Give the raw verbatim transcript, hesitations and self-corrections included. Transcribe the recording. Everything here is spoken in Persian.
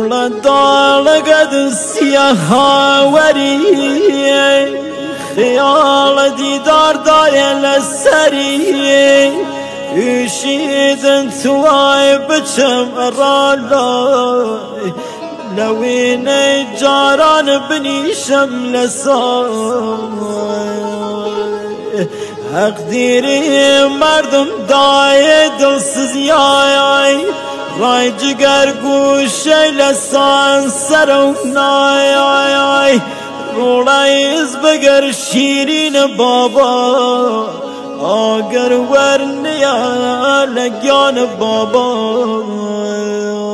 ولدال قد سياها وري خيال ديدار داي للسري يشيد انتواي بجم رالاي لوين جاران بني شمل صاي اقديري مردم داي دلسز ياي راي جگر گوشه لسان سرونای رولایز بگر شیرین بابا آگر ورنیا لگیان بابا